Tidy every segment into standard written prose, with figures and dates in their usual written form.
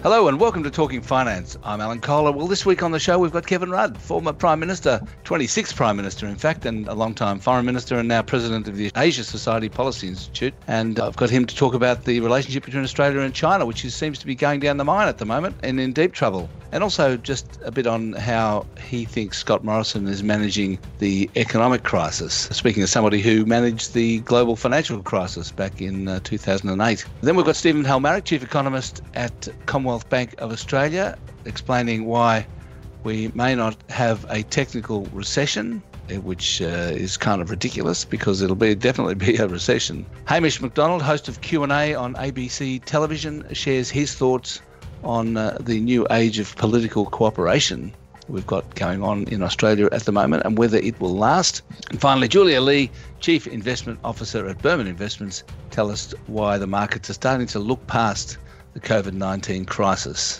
Hello and welcome to Talking Finance. I'm Alan Kohler. Well, this week on the show we've got Kevin Rudd, former Prime Minister, 26th Prime Minister in fact, and a long-time Foreign Minister and now President of the Asia Society Policy Institute. And I've got him to talk about the relationship between Australia and China, which seems to be going down the mine at the moment and in deep trouble. And also just a bit on how he thinks Scott Morrison is managing the economic crisis, speaking as somebody who managed the global financial crisis back in 2008. Then we've got Stephen Halmarick, Chief Economist at Commonwealth Bank of Australia, explaining why we may not have a technical recession, which is kind of ridiculous because it'll definitely be a recession. Hamish McDonald, host of Q&A on ABC television, shares his thoughts on the new age of political cooperation we've got going on in Australia at the moment and whether it will last. And finally, Julia Lee, Chief Investment Officer at Burman Investments, tell us why the markets are starting to look past the COVID-19 crisis.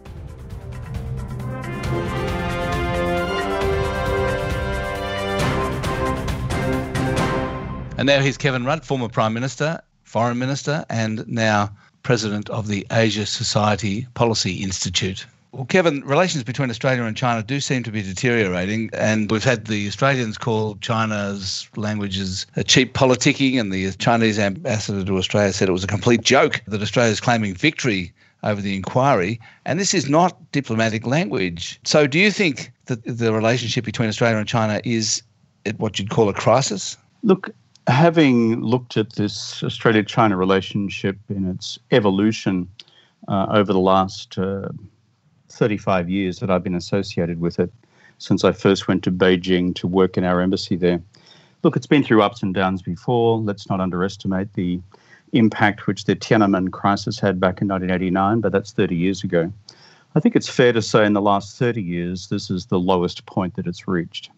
And now here's Kevin Rudd, former Prime Minister, Foreign Minister, and now President of the Asia Society Policy Institute. Well, Kevin, relations between Australia and China do seem to be deteriorating, and we've had the Australians call China's languages cheap politicking, and the Chinese ambassador to Australia said it was a complete joke that Australia is claiming victory over the inquiry, and this is not diplomatic language. So do you think that the relationship between Australia and China is at what you'd call a crisis? Look, having looked at this Australia-China relationship in its evolution over the last 35 years that I've been associated with it, since I first went to Beijing to work in our embassy there. Look, it's been through ups and downs before. Let's not underestimate the impact which the Tiananmen crisis had back in 1989, but that's 30 years ago. I think it's fair to say in the last 30 years, this is the lowest point that it's reached.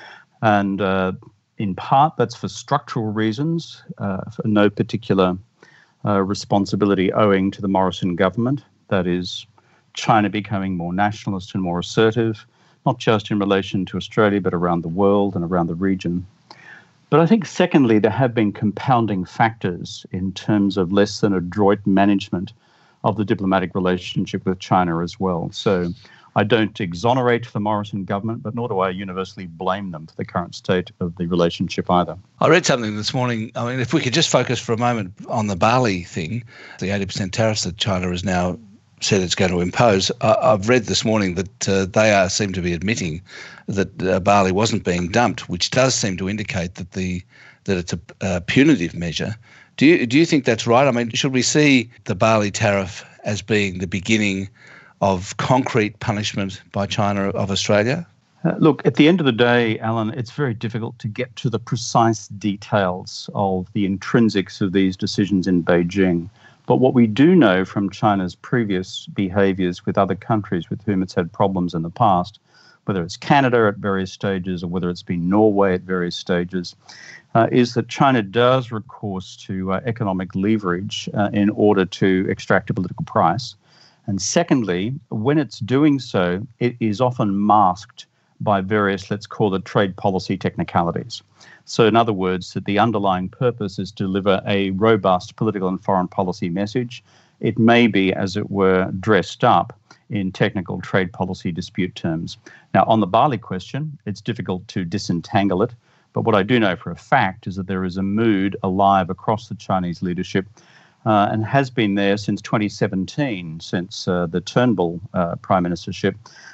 And in part, that's for structural reasons, for no particular responsibility owing to the Morrison government. That is, China becoming more nationalist and more assertive, not just in relation to Australia, but around the world and around the region. But I think, secondly, there have been compounding factors in terms of less than adroit management of the diplomatic relationship with China as well. So I don't exonerate the Morrison government, but nor do I universally blame them for the current state of the relationship either. I read something this morning. I mean, if we could just focus for a moment on the barley thing, the 80% tariffs that China has now said it's going to impose. I've read this morning that they seem to be admitting that barley wasn't being dumped, which does seem to indicate that it's a punitive measure. Do you think that's right? I mean, should we see the barley tariff as being the beginning of concrete punishment by China of Australia? Look, at the end of the day, Alan, it's very difficult to get to the precise details of the intrinsics of these decisions in Beijing. But what we do know from China's previous behaviours with other countries with whom it's had problems in the past, whether it's Canada at various stages or whether it's been Norway at various stages, is that China does recourse to economic leverage in order to extract a political price. And secondly, when it's doing so, it is often masked by various, let's call it, trade policy technicalities. So in other words, that the underlying purpose is to deliver a robust political and foreign policy message. It may be, as it were, dressed up in technical trade policy dispute terms. Now, on the barley question, it's difficult to disentangle it. But what I do know for a fact is that there is a mood alive across the Chinese leadership and has been there since 2017, since the Turnbull prime ministership,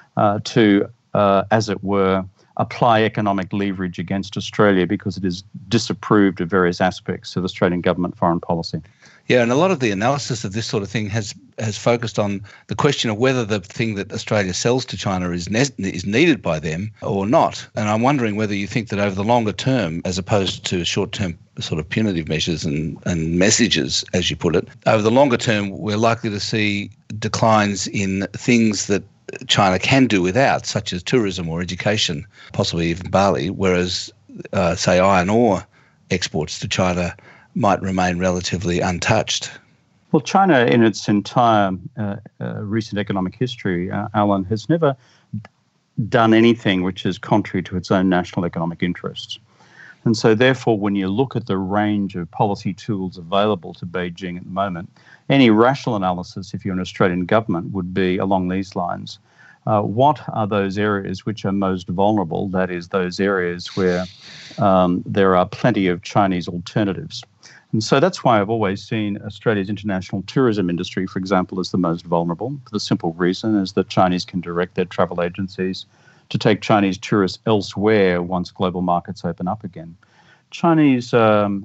to, as it were, apply economic leverage against Australia because it is disapproved of various aspects of Australian government foreign policy. Yeah, and a lot of the analysis of this sort of thing has focused on the question of whether the thing that Australia sells to China is needed by them or not. And I'm wondering whether you think that over the longer term, as opposed to short-term sort of punitive measures and messages, as you put it, over the longer term, we're likely to see declines in things that China can do without, such as tourism or education, possibly even barley, whereas, say, iron ore exports to China might remain relatively untouched. Well, China, in its entire recent economic history, Alan, has never done anything which is contrary to its own national economic interests. And so therefore, when you look at the range of policy tools available to Beijing at the moment, any rational analysis, if you're an Australian government, would be along these lines. What are those areas which are most vulnerable? That is, those areas where there are plenty of Chinese alternatives. And so that's why I've always seen Australia's international tourism industry, for example, as the most vulnerable, for the simple reason is that Chinese can direct their travel agencies to take Chinese tourists elsewhere once global markets open up again. Chinese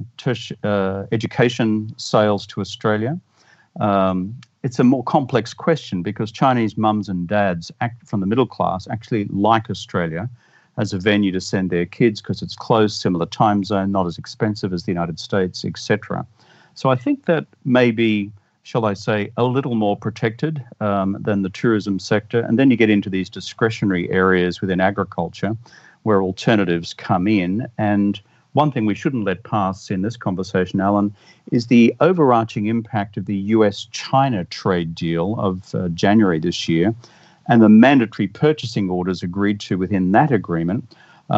education sales to Australia, it's a more complex question because Chinese mums and dads from the middle class actually like Australia as a venue to send their kids because it's close, similar time zone, not as expensive as the United States, etc. So I think that maybe, shall I say, a little more protected than the tourism sector. And then you get into these discretionary areas within agriculture where alternatives come in. And one thing we shouldn't let pass in this conversation, Alan, is the overarching impact of the US-China trade deal of January this year and the mandatory purchasing orders agreed to within that agreement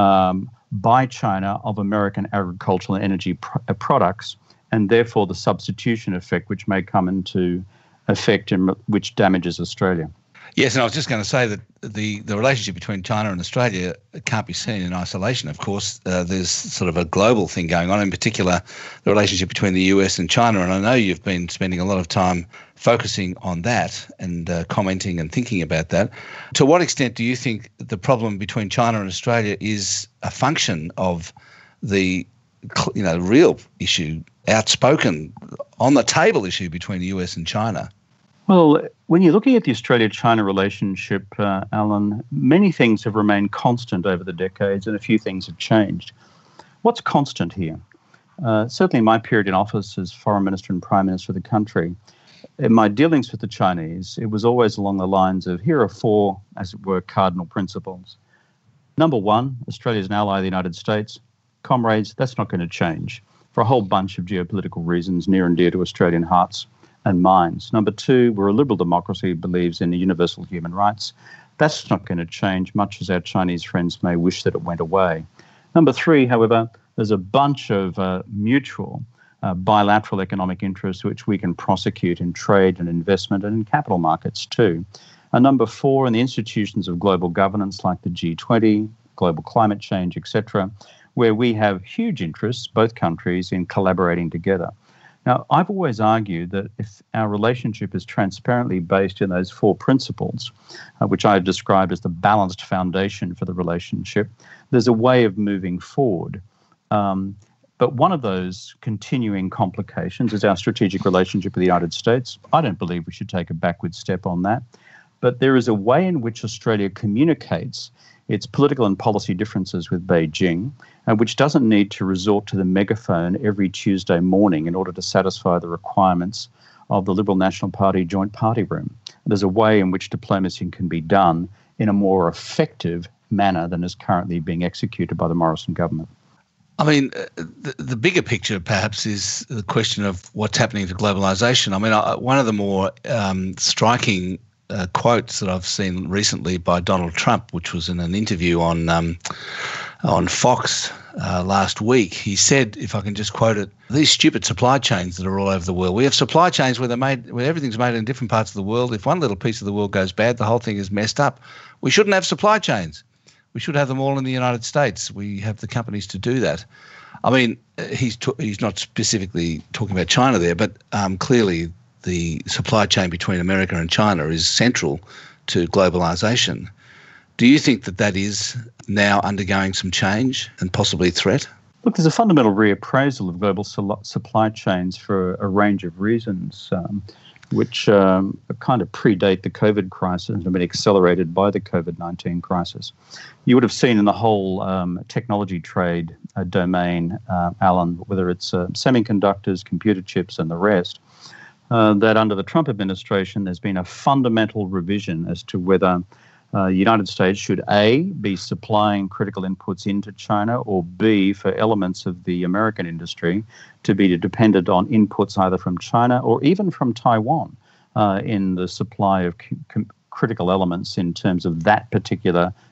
by China of American agricultural and energy products, and therefore the substitution effect which may come into effect and which damages Australia. Yes, and I was just going to say that the relationship between China and Australia can't be seen in isolation, of course. There's sort of a global thing going on, in particular the relationship between the US and China, and I know you've been spending a lot of time focusing on that and commenting and thinking about that. To what extent do you think the problem between China and Australia is a function of the real issue, outspoken, on the table issue between the US and China? Well, when you're looking at the Australia-China relationship, Alan, many things have remained constant over the decades and a few things have changed. What's constant here? Certainly my period in office as Foreign Minister and Prime Minister of the country, in my dealings with the Chinese, it was always along the lines of, here are four, as it were, cardinal principles. Number one, Australia is an ally of the United States. Comrades, that's not going to change for a whole bunch of geopolitical reasons near and dear to Australian hearts and minds. Number two, we're a liberal democracy, believes in universal human rights. That's not going to change, much as our Chinese friends may wish that it went away. Number three, however, there's a bunch of mutual bilateral economic interests which we can prosecute in trade and investment and in capital markets too. And number four, in the institutions of global governance like the G20, global climate change, etc., where we have huge interests, both countries, in collaborating together. Now, I've always argued that if our relationship is transparently based in those four principles, which I've described as the balanced foundation for the relationship, there's a way of moving forward. But one of those continuing complications is our strategic relationship with the United States. I don't believe we should take a backward step on that. But there is a way in which Australia communicates its political and policy differences with Beijing, and which doesn't need to resort to the megaphone every Tuesday morning in order to satisfy the requirements of the Liberal National Party joint party room. There's a way in which diplomacy can be done in a more effective manner than is currently being executed by the Morrison government. I mean, the bigger picture perhaps is the question of what's happening to globalisation. I mean, one of the more striking quotes that I've seen recently by Donald Trump, which was in an interview on Fox last week. He said, if I can just quote it, these stupid supply chains that are all over the world. We have supply chains where everything's made in different parts of the world. If one little piece of the world goes bad, the whole thing is messed up. We shouldn't have supply chains. We should have them all in the United States. We have the companies to do that. I mean, he's not specifically talking about China there, but clearly the supply chain between America and China is central to globalisation. Do you think that is now undergoing some change and possibly threat? Look, there's a fundamental reappraisal of global supply chains for a range of reasons, which kind of predate the COVID crisis and have been accelerated by the COVID-19 crisis. You would have seen in the whole technology trade domain, Alan, whether it's semiconductors, computer chips and the rest, that under the Trump administration, there's been a fundamental revision as to whether the United States should, A, be supplying critical inputs into China, or B, for elements of the American industry to be dependent on inputs either from China or even from Taiwan in the supply of critical elements in terms of that particular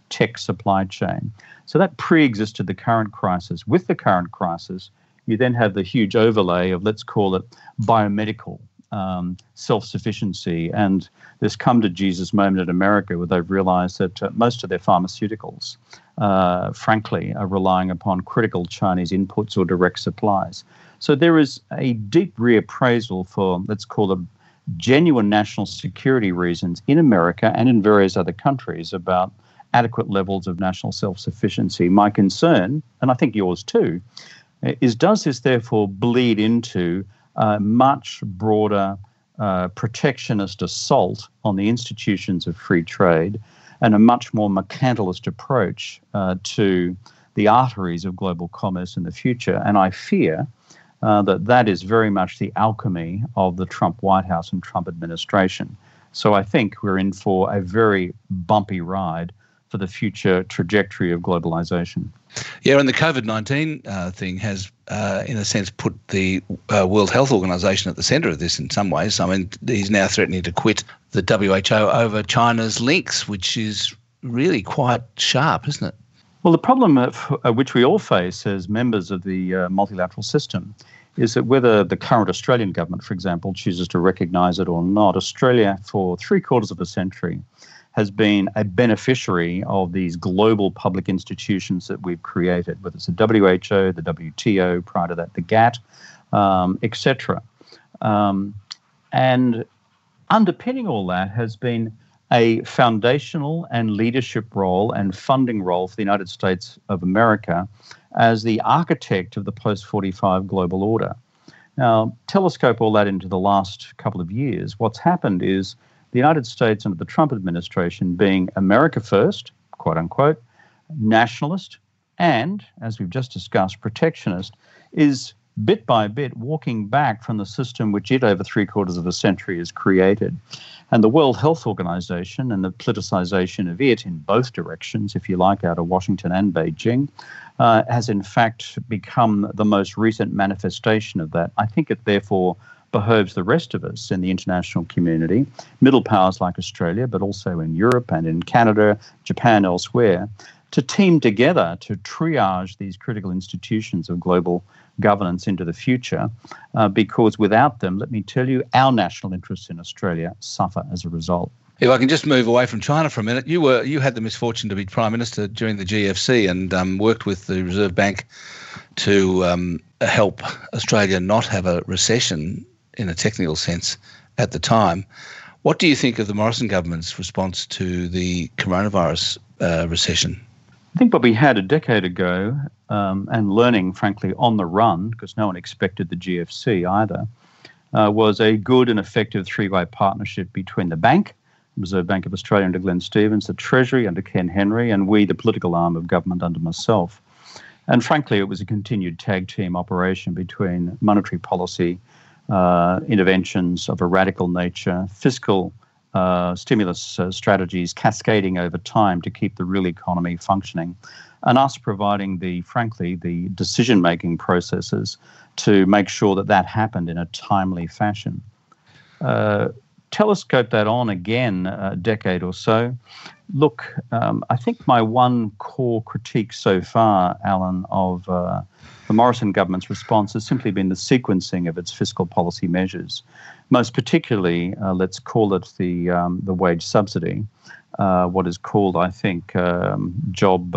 tech supply chain. So that pre-existed the current crisis. With the current crisis, you then have the huge overlay of, let's call it, biomedical self-sufficiency. And this come to Jesus moment in America where they've realized that most of their pharmaceuticals, frankly, are relying upon critical Chinese inputs or direct supplies. So there is a deep reappraisal for, let's call it, genuine national security reasons in America and in various other countries about adequate levels of national self-sufficiency. My concern, and I think yours too, is does this therefore bleed into a much broader protectionist assault on the institutions of free trade and a much more mercantilist approach to the arteries of global commerce in the future? And I fear that is very much the alchemy of the Trump White House and Trump administration. So I think we're in for a very bumpy ride for the future trajectory of globalization. Yeah, and the COVID-19 thing has, in a sense, put the World Health Organization at the center of this in some ways. I mean, he's now threatening to quit the WHO over China's links, which is really quite sharp, isn't it? Well, the problem which we all face as members of the multilateral system is that whether the current Australian government, for example, chooses to recognise it or not, Australia for 3/4 of a century has been a beneficiary of these global public institutions that we've created, whether it's the WHO, the WTO, prior to that, the GATT, etc. And underpinning all that has been a foundational and leadership role and funding role for the United States of America as the architect of the post-45 global order. Now, telescope all that into the last couple of years. What's happened is the United States under the Trump administration being America first, quote unquote, nationalist, and, as we've just discussed, protectionist, is bit by bit walking back from the system which it over 3/4 of a century has created. And the World Health Organization and the politicization of it in both directions, if you like, out of Washington and Beijing, has in fact become the most recent manifestation of that. I think it therefore behoves the rest of us in the international community, middle powers like Australia, but also in Europe and in Canada, Japan, elsewhere, to team together to triage these critical institutions of global governance into the future, because without them, let me tell you, our national interests in Australia suffer as a result. If I can just move away from China for a minute, you had the misfortune to be Prime Minister during the GFC and worked with the Reserve Bank to help Australia not have a recession in a technical sense at the time. What do you think of the Morrison government's response to the coronavirus recession? I think what we had a decade ago, and learning, frankly, on the run, because no one expected the GFC either, was a good and effective three-way partnership between the bank, Reserve Bank of Australia under Glenn Stevens, the Treasury under Ken Henry, and we, the political arm of government under myself. And frankly, it was a continued tag team operation between monetary policy, interventions of a radical nature, fiscal stimulus strategies cascading over time to keep the real economy functioning, and us providing the decision-making processes to make sure that that happened in a timely fashion. Telescope that on again a decade or so. Look, I think my one core critique so far, Alan, of the Morrison government's response has simply been the sequencing of its fiscal policy measures. Most particularly, let's call it the wage subsidy, what is called, I think, job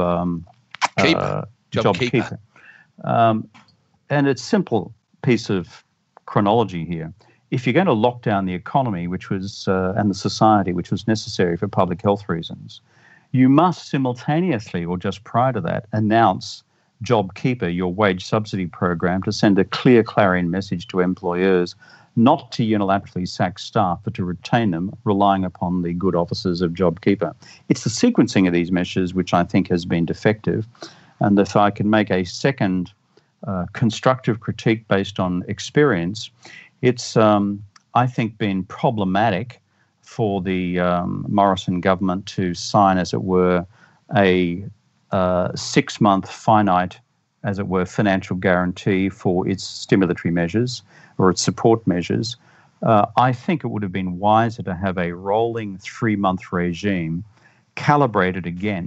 keeper. And it's simple piece of chronology here. If you're going to lock down the economy, which was and the society, which was necessary for public health reasons, you must simultaneously, or just prior to that, announce JobKeeper, your wage subsidy program, to send a clear clarion message to employers not to unilaterally sack staff, but to retain them, relying upon the good offices of JobKeeper. It's the sequencing of these measures which I think has been defective. And if I can make a second constructive critique based on experience, it's, I think, been problematic for the Morrison government to sign, as it were, a 6-month finite, as it were, financial guarantee for its stimulatory measures or its support measures. I think it would have been wiser to have a rolling 3-month regime calibrated against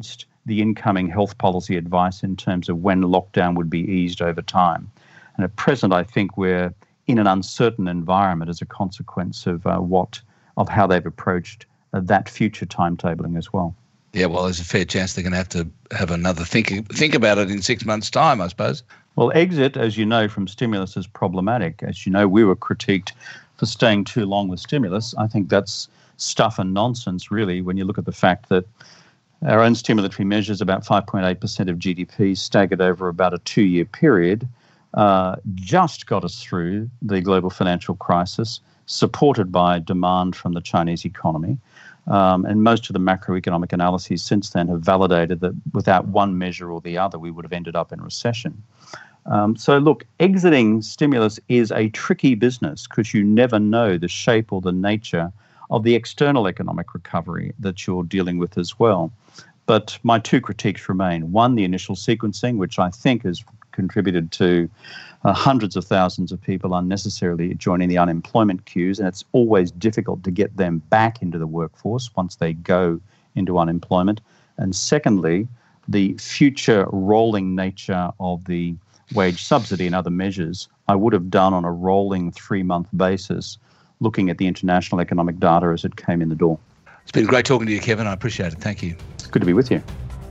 the incoming health policy advice in terms of when lockdown would be eased over time. And at present, I think we're in an uncertain environment as a consequence of how they've approached that future timetabling as well. Yeah, well, there's a fair chance they're going to have another think about it in 6 months' time, I suppose. Well, exit, as you know, from stimulus is problematic. As you know, we were critiqued for staying too long with stimulus. I think that's stuff and nonsense, really, when you look at the fact that our own stimulatory measures, about 5.8% of GDP, staggered over about a 2-year period, just got us through the global financial crisis, supported by demand from the Chinese economy. And most of the macroeconomic analyses since then have validated that without one measure or the other, we would have ended up in recession. So look, exiting stimulus is a tricky business because you never know the shape or the nature of the external economic recovery that you're dealing with as well. But my two critiques remain. One, the initial sequencing, which I think has contributed to hundreds of thousands of people unnecessarily joining the unemployment queues, and it's always difficult to get them back into the workforce once they go into unemployment. And secondly, the future rolling nature of the wage subsidy and other measures I would have done on a rolling 3-month basis, looking at the international economic data as it came in the door. It's been great talking to you, Kevin. I appreciate it. Thank you. It's good to be with you.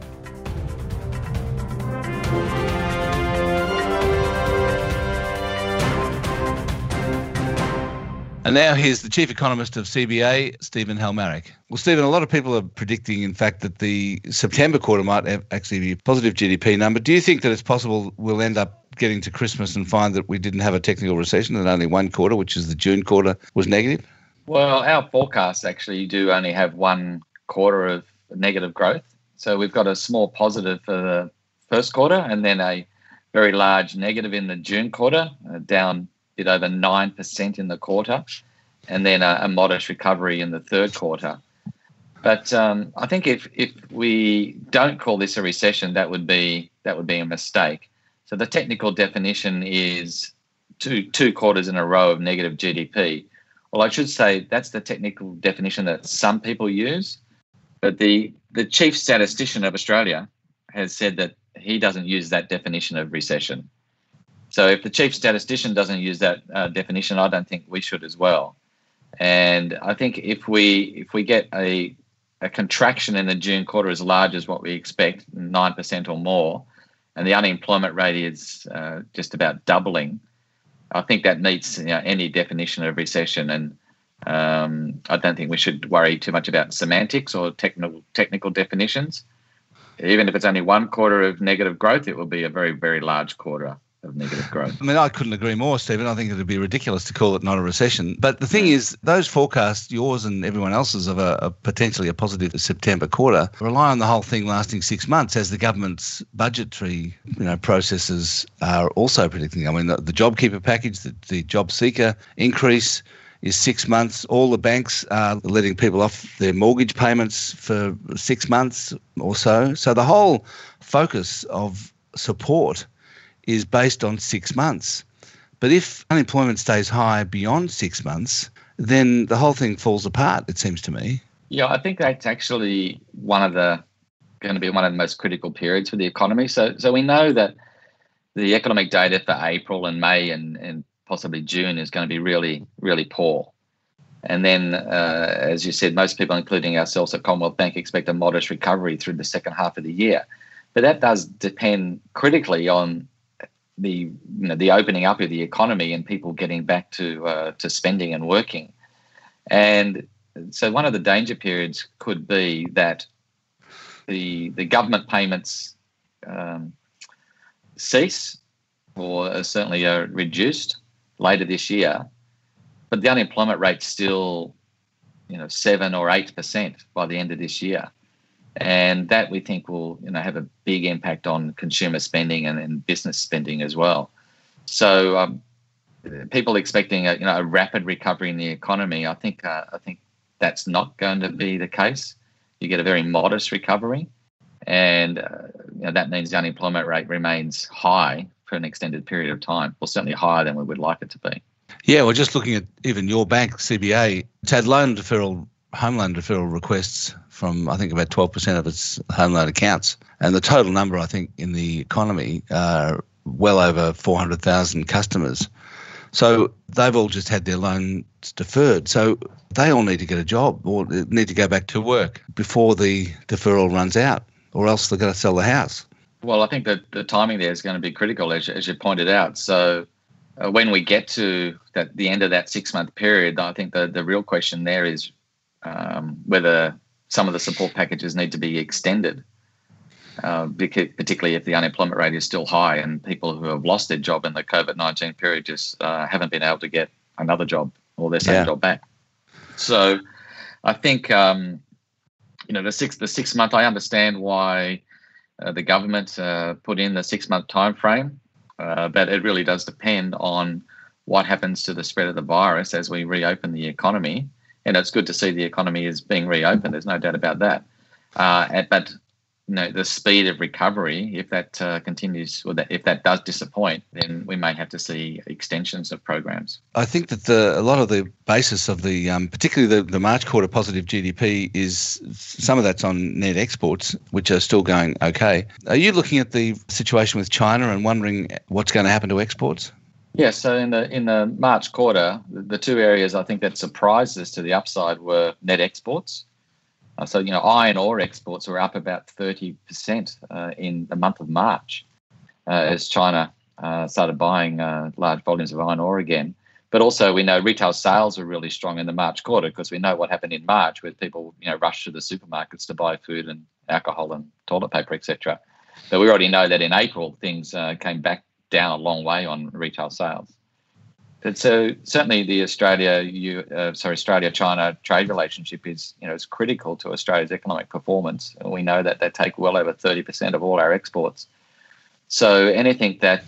And now here's the Chief Economist of CBA, Stephen Halmarick. Well, Stephen, a lot of people are predicting, in fact, that the September quarter might actually be a positive GDP number. Do you think that it's possible we'll end up getting to Christmas and find that we didn't have a technical recession and only one quarter, which is the June quarter, was negative? Well, our forecasts actually do only have one quarter of negative growth. So we've got a small positive for the first quarter and then a very large negative in the June quarter, down bit over 9% in the quarter, and then a modest recovery in the third quarter. But I think if we don't call this a recession, that would be a mistake. So the technical definition is two quarters in a row of negative GDP. Well, I should say that's the technical definition that some people use, but the chief statistician of Australia has said that he doesn't use that definition of recession. So if the chief statistician doesn't use that definition, I don't think we should as well. And I think if we get a contraction in the June quarter as large as what we expect, 9% or more, and the unemployment rate is just about doubling, I think that meets any definition of recession. And I don't think we should worry too much about semantics or technical definitions. Even if it's only one quarter of negative growth, it will be a very, very large quarter of negative growth. I mean, I couldn't agree more, Stephen. I think it would be ridiculous to call it not a recession. But the thing is, those forecasts, yours and everyone else's, of a potentially a positive September quarter, rely on the whole thing lasting 6 months, as the government's budgetary processes are also predicting. I mean, the JobKeeper package, the Job Seeker increase is 6 months. All the banks are letting people off their mortgage payments for 6 months or so. So the whole focus of support is based on 6 months. But if unemployment stays high beyond 6 months, then the whole thing falls apart, it seems to me. Yeah, I think that's actually going to be one of the most critical periods for the economy. So we know that the economic data for April and May and possibly June is going to be really, really poor. And then, as you said, most people, including ourselves at Commonwealth Bank, expect a modest recovery through the second half of the year. But that does depend critically on the opening up of the economy and people getting back to spending and working. And so one of the danger periods could be that the government payments cease or certainly are reduced later this year, but the unemployment rate's still 7 or 8% by the end of this year. And that we think will have a big impact on consumer spending and business spending as well. So people expecting a rapid recovery in the economy, I think that's not going to be the case. You get a very modest recovery, and that means the unemployment rate remains high for an extended period of time, or certainly higher than we would like it to be. Yeah, well, just looking at even your bank, CBA, it's had loan deferral home loan deferral requests from, I think, about 12% of its home loan accounts. And the total number, I think, in the economy are well over 400,000 customers. So they've all just had their loans deferred. So they all need to get a job or need to go back to work before the deferral runs out, or else they're going to sell the house. Well, I think that the timing there is going to be critical, as you pointed out. So when we get to the end of that 6-month period, I think the real question there is whether some of the support packages need to be extended, particularly if the unemployment rate is still high and people who have lost their job in the COVID-19 period just haven't been able to get another job or their same job back. So I think, the 6 month, I understand why the government put in the 6-month time frame, but it really does depend on what happens to the spread of the virus as we reopen the economy. And it's good to see the economy is being reopened. There's no doubt about that. But the speed of recovery, if that continues, or if that does disappoint, then we may have to see extensions of programs. I think that a lot of the basis of the, particularly the March quarter positive GDP, is some of that's on net exports, which are still going okay. Are you looking at the situation with China and wondering what's going to happen to exports? Yeah, so in the March quarter, the two areas I think that surprised us to the upside were net exports. So, iron ore exports were up about 30% in the month of March as China started buying large volumes of iron ore again. But also we know retail sales were really strong in the March quarter because we know what happened in March with people, rushed to the supermarkets to buy food and alcohol and toilet paper, etc. But we already know that in April things came back down a long way on retail sales. And so certainly the Australia-China trade relationship is critical to Australia's economic performance. And we know that they take well over 30% of all our exports. So anything that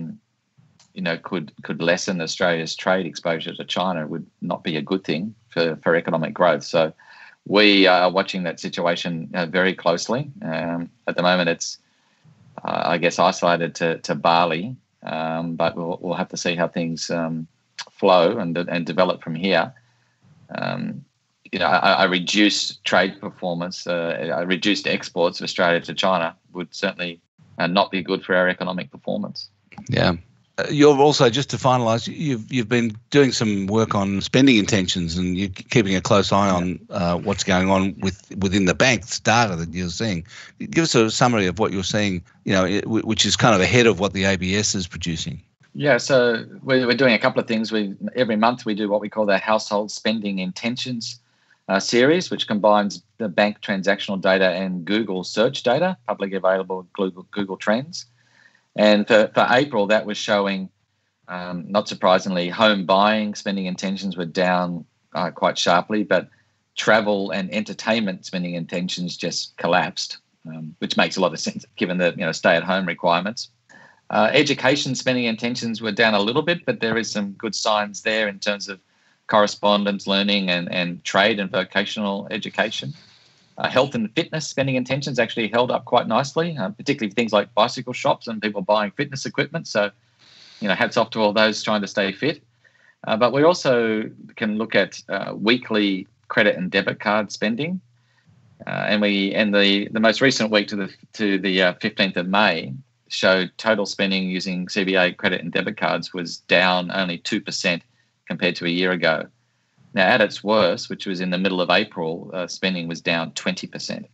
could lessen Australia's trade exposure to China would not be a good thing for economic growth. So we are watching that situation very closely. At the moment, it's isolated to Bali. But we'll have to see how things flow and develop from here. A reduced trade performance, a reduced exports of Australia to China would certainly not be good for our economic performance. Yeah. You're also, just to finalise, you've been doing some work on spending intentions, and you're keeping a close eye on what's going on within the bank's data that you're seeing. Give us a summary of what you're seeing, which is kind of ahead of what the ABS is producing. Yeah, so we're doing a couple of things. Every month we do what we call the Household Spending Intentions series, which combines the bank transactional data and Google search data, publicly available Google Trends. And for April, that was showing, not surprisingly, home buying spending intentions were down quite sharply, but travel and entertainment spending intentions just collapsed, which makes a lot of sense given the stay-at-home requirements. Education spending intentions were down a little bit, but there is some good signs there in terms of correspondence learning and trade and vocational education. Health and fitness spending intentions actually held up quite nicely, particularly things like bicycle shops and people buying fitness equipment. So, hats off to all those trying to stay fit. But we also can look at weekly credit and debit card spending, and the most recent week to the 15th of May showed total spending using CBA credit and debit cards was down only 2% compared to a year ago. Now, at its worst, which was in the middle of April, spending was down 20%.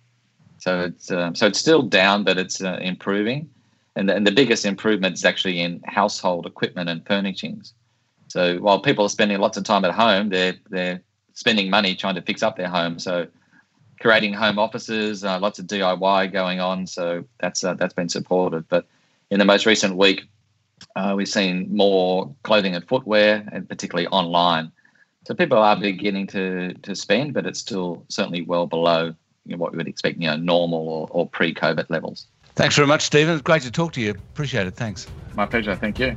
So it's still down, but it's improving. And the biggest improvement is actually in household equipment and furnishings. So while people are spending lots of time at home, they're spending money trying to fix up their home. So creating home offices, lots of DIY going on. So that's been supported. But in the most recent week, we've seen more clothing and footwear, and particularly online. So people are beginning to spend, but it's still certainly well below what we would expect, normal or pre-COVID levels. Thanks very much, Stephen. It's great to talk to you. Appreciate it. Thanks. My pleasure. Thank you.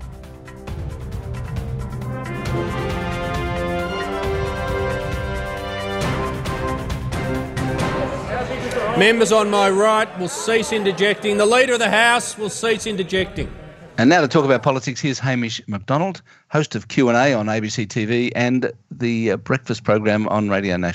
Members on my right will cease interjecting. The Leader of the House will cease interjecting. And now to talk about politics, here's Hamish McDonald, host of Q&A on ABC TV and the breakfast program on Radio National.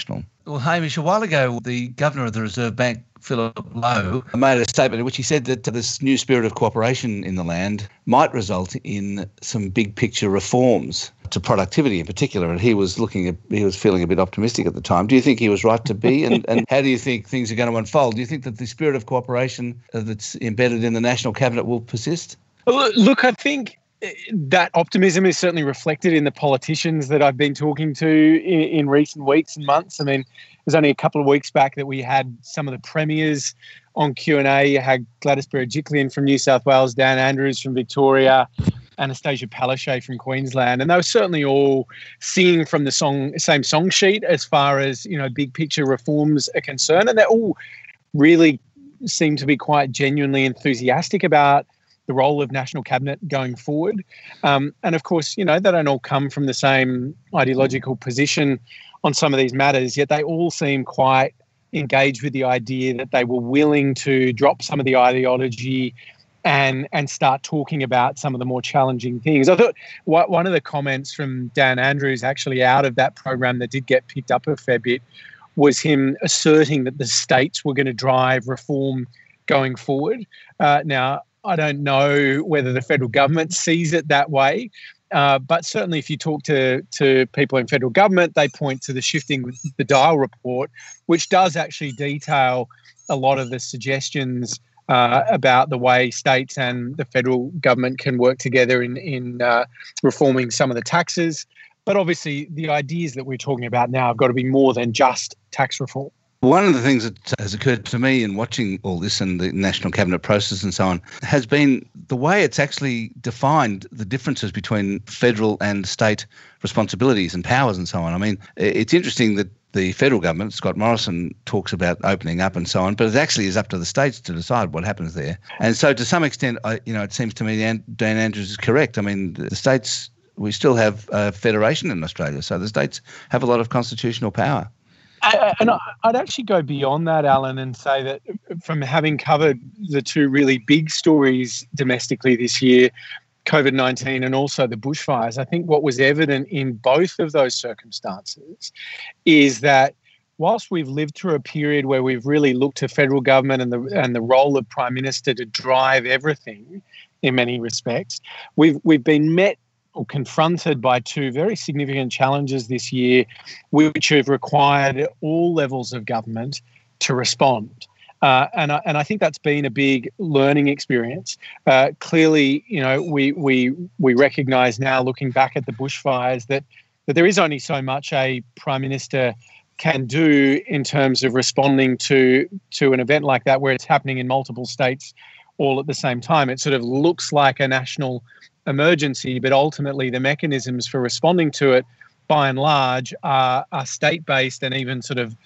Well, Hamish, a while ago, the Governor of the Reserve Bank, Philip Lowe, made a statement in which he said that this new spirit of cooperation in the land might result in some big picture reforms to productivity in particular. And he was feeling a bit optimistic at the time. Do you think he was right to be? And how do you think things are going to unfold? Do you think that the spirit of cooperation that's embedded in the National Cabinet will persist? Look, I think that optimism is certainly reflected in the politicians that I've been talking to in recent weeks and months. I mean, it was only a couple of weeks back that we had some of the premiers on Q&A. You had Gladys Berejiklian from New South Wales, Dan Andrews from Victoria, Anastasia Palaszczuk from Queensland, and they were certainly all singing from the same song sheet as far as, you know, big picture reforms are concerned, and they all really seem to be quite genuinely enthusiastic about the role of National Cabinet going forward. And of course, you know, they don't all come from the same ideological position on some of these matters, yet they all seem quite engaged with the idea that they were willing to drop some of the ideology and start talking about some of the more challenging things. I thought one of the comments from Dan Andrews actually out of that program that did get picked up a fair bit was him asserting that the states were going to drive reform going forward. Now, I don't know whether the federal government sees it that way, but certainly if you talk to people in federal government, they point to the Shifting the Dial report, which does actually detail a lot of the suggestions about the way states and the federal government can work together in reforming some of the taxes. But obviously the ideas that we're talking about now have got to be more than just tax reform. One of the things that has occurred to me in watching all this and the National Cabinet process and so on has been the way it's actually defined the differences between federal and state responsibilities and powers and so on. I mean, it's interesting that the federal government, Scott Morrison, talks about opening up and so on, but it actually is up to the states to decide what happens there. And so to some extent, it seems to me Dan Andrews is correct. I mean, the states, we still have a federation in Australia, so the states have a lot of constitutional power. And I'd actually go beyond that, Alan, and say that from having covered the two really big stories domestically this year, COVID-19 and also the bushfires, I think what was evident in both of those circumstances is that whilst we've lived through a period where we've really looked to federal government and the role of Prime Minister to drive everything in many respects, we've been met or confronted by two very significant challenges this year, which have required all levels of government to respond. And I think that's been a big learning experience. Clearly, you know, we recognise now, looking back at the bushfires, that there is only so much a Prime Minister can do in terms of responding to an event like that, where it's happening in multiple states all at the same time. It sort of looks like a national emergency, but ultimately the mechanisms for responding to it, by and large, are state-based and even sort of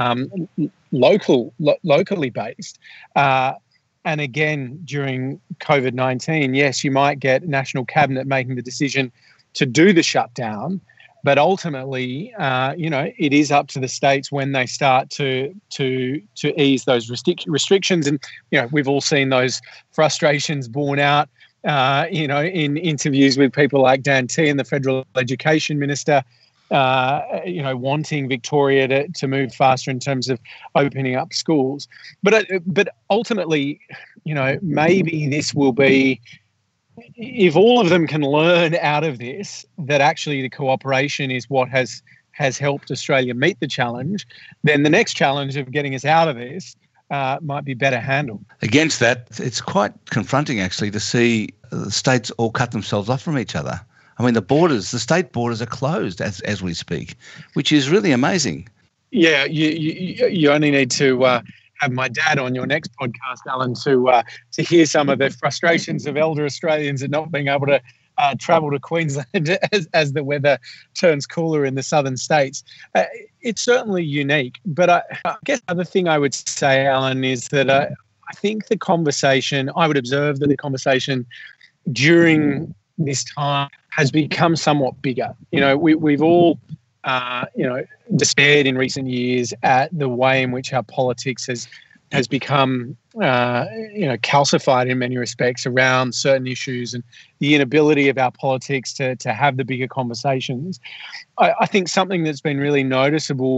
locally based. And again, during COVID-19, yes, you might get National Cabinet making the decision to do the shutdown, but ultimately, it is up to the states when they start to ease those restrictions. And we've all seen those frustrations borne out, in interviews with people like Dan Tehan, the Federal Education Minister, wanting Victoria to move faster in terms of opening up schools. But ultimately, maybe this will be, if all of them can learn out of this, that actually the cooperation is what has helped Australia meet the challenge, then the next challenge of getting us out of this might be better handled. Against that, it's quite confronting actually to see the states all cut themselves off from each other. I mean, the state borders are closed as we speak, which is really amazing. Yeah, you only need to have my dad on your next podcast, Alan, to hear some of the frustrations of elder Australians at not being able to travel to Queensland as the weather turns cooler in the southern states. It's certainly unique. But I guess the other thing I would say, Alan, is that I think I would observe that the conversation during this time has become somewhat bigger. We've all, despaired in recent years at the way in which our politics has become, calcified in many respects around certain issues, and the inability of our politics to have the bigger conversations. I think something that's been really noticeable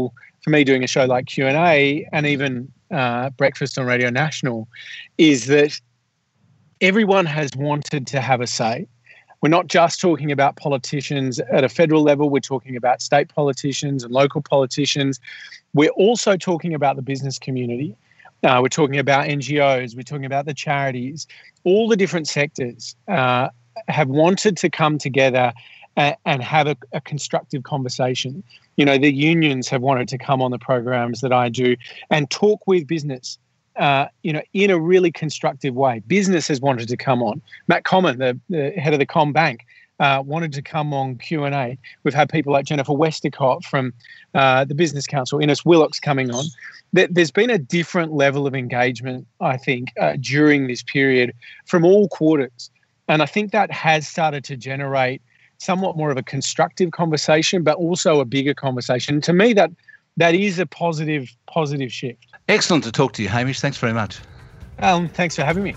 for me doing a show like Q&A and even Breakfast on Radio National is that everyone has wanted to have a say. We're not just talking about politicians at a federal level. We're talking about state politicians and local politicians. We're also talking about the business community. We're talking about NGOs. We're talking about the charities. All the different sectors have wanted to come together and have a constructive conversation. You know, the unions have wanted to come on the programs that I do and talk with business, in a really constructive way. Business has wanted to come on. Matt Common, the head of the CommBank, wanted to come on Q&A. We've had people like Jennifer Westacott from the Business Council, Ines Willocks coming on. There's been a different level of engagement, I think, during this period from all quarters. And I think that has started to generate somewhat more of a constructive conversation, but also a bigger conversation. To me, that is a positive shift. Excellent to talk to you, Hamish. Thanks very much. Thanks for having me.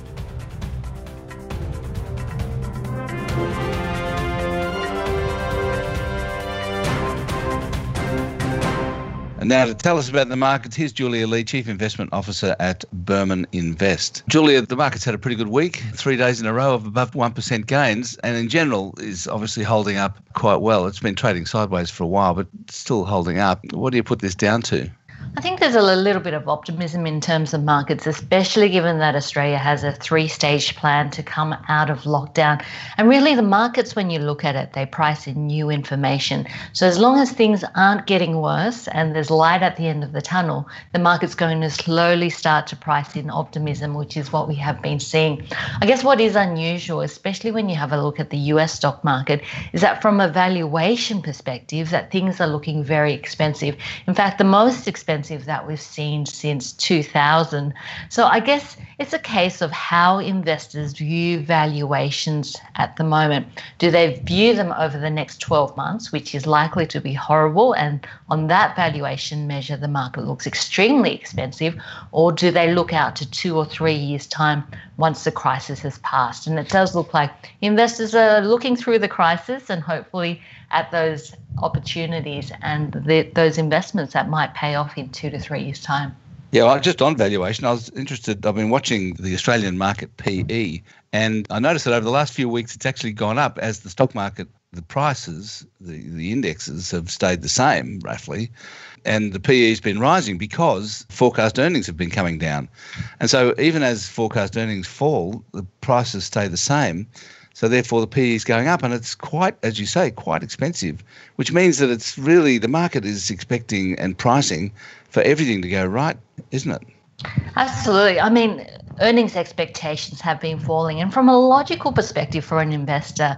And now to tell us about the markets, here's Julia Lee, Chief Investment Officer at Burman Invest. Julia, the market's had a pretty good week, 3 days in a row of above 1% gains, and in general is obviously holding up quite well. It's been trading sideways for a while, but still holding up. What do you put this down to? I think there's a little bit of optimism in terms of markets, especially given that Australia has a 3-stage plan to come out of lockdown. And really the markets, when you look at it, they price in new information. So as long as things aren't getting worse and there's light at the end of the tunnel, the market's going to slowly start to price in optimism, which is what we have been seeing. I guess what is unusual, especially when you have a look at the US stock market, is that from a valuation perspective, that things are looking very expensive. In fact, the most expensive that we've seen since 2000. So I guess it's a case of how investors view valuations at the moment. Do they view them over the next 12 months, which is likely to be horrible, and on that valuation measure, the market looks extremely expensive, or do they look out to 2 or 3 years' time once the crisis has passed? And it does look like investors are looking through the crisis and hopefully at those opportunities and those investments that might pay off in 2 to 3 years' time. Yeah, well, just on valuation, I was interested. I've been watching the Australian market PE, and I noticed that over the last few weeks it's actually gone up as the stock market, the prices, the indexes have stayed the same roughly, and the PE has been rising because forecast earnings have been coming down. And so even as forecast earnings fall, the prices stay the same. So therefore the PE is going up, and it's quite, as you say, quite expensive, which means that it's really the market is expecting and pricing for everything to go right, isn't it? Absolutely. I mean, earnings expectations have been falling. And from a logical perspective for an investor,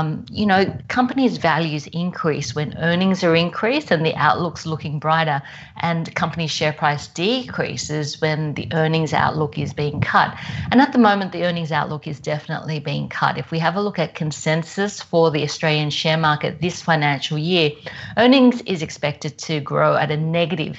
companies' values increase when earnings are increased and the outlook's looking brighter, and companies' share price decreases when the earnings outlook is being cut. And at the moment, the earnings outlook is definitely being cut. If we have a look at consensus for the Australian share market this financial year, earnings is expected to grow at a negative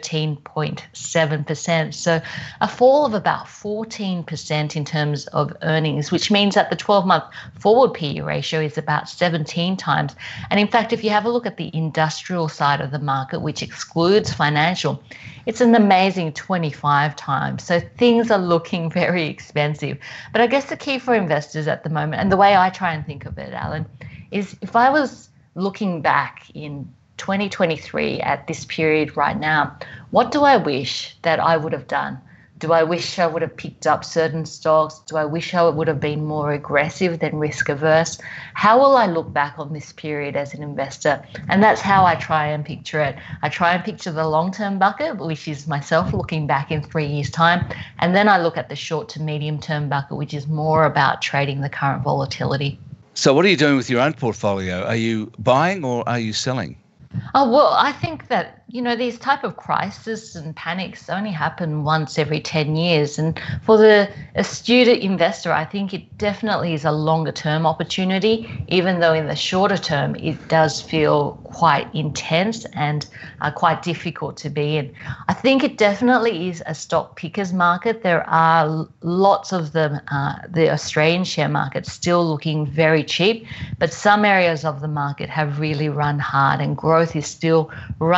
13.7%. So a fall of about 14% in terms of earnings, which means that the 12-month forward PE ratio is about 17 times. And in fact, if you have a look at the industrial side of the market, which excludes financial, it's an amazing 25 times. So things are looking very expensive. But I guess the key for investors at the moment, and the way I try and think of it, Alan, is if I was looking back in 2023 at this period right now, what do I wish that I would have done? Do I wish I would have picked up certain stocks? Do I wish I would have been more aggressive than risk averse? How will I look back on this period as an investor? And that's how I try and picture it. I try and picture the long-term bucket, which is myself looking back in 3 years' time. And then I look at the short to medium-term bucket, which is more about trading the current volatility. So what are you doing with your own portfolio? Are you buying or are you selling? Oh, well, I think that, these type of crises and panics only happen once every 10 years. And for the astute investor, I think it definitely is a longer term opportunity, even though in the shorter term, it does feel quite intense and quite difficult to be in. I think it definitely is a stock pickers market. There are lots of them, the Australian share market still looking very cheap, but some areas of the market have really run hard and growth is still running very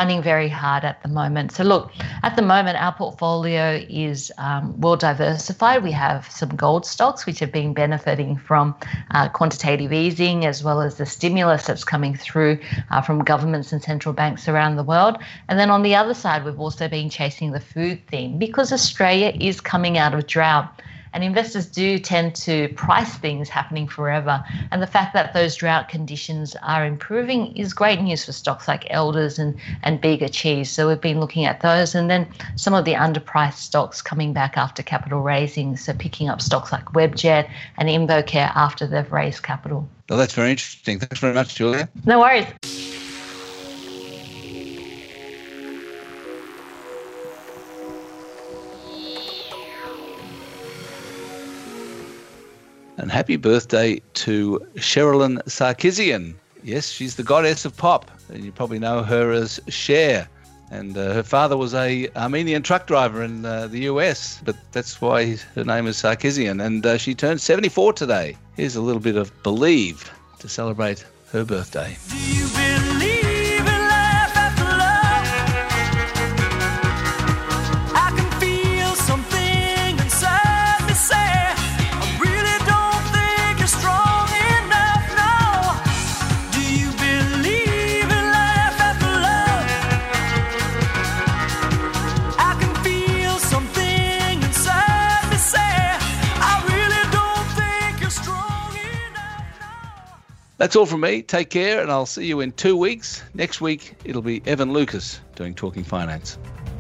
very hard at the moment. So look, at the moment, our portfolio is well diversified. We have some gold stocks, which have been benefiting from quantitative easing, as well as the stimulus that's coming through from governments and central banks around the world. And then on the other side, we've also been chasing the food theme because Australia is coming out of drought. And investors do tend to price things happening forever. And the fact that those drought conditions are improving is great news for stocks like Elders and Bega Cheese. So we've been looking at those. And then some of the underpriced stocks coming back after capital raising. So picking up stocks like Webjet and InvoCare after they've raised capital. Well, that's very interesting. Thanks very much, Julia. No worries. And happy birthday to Sherilyn Sarkisian. Yes, she's the goddess of pop, and you probably know her as Cher. And her father was a Armenian truck driver in the US, but that's why her name is Sarkisian. And she turned 74 today. Here's a little bit of Believe to celebrate her birthday. Do you believe in life after love? I can feel something inside me say, I really don't think you're strong enough, no. Do you believe in life after love? I can feel something inside me say, I really don't think you're strong enough, no. That's all from me. Take care, and I'll see you in 2 weeks. Next week, it'll be Evan Lucas doing Talking Finance.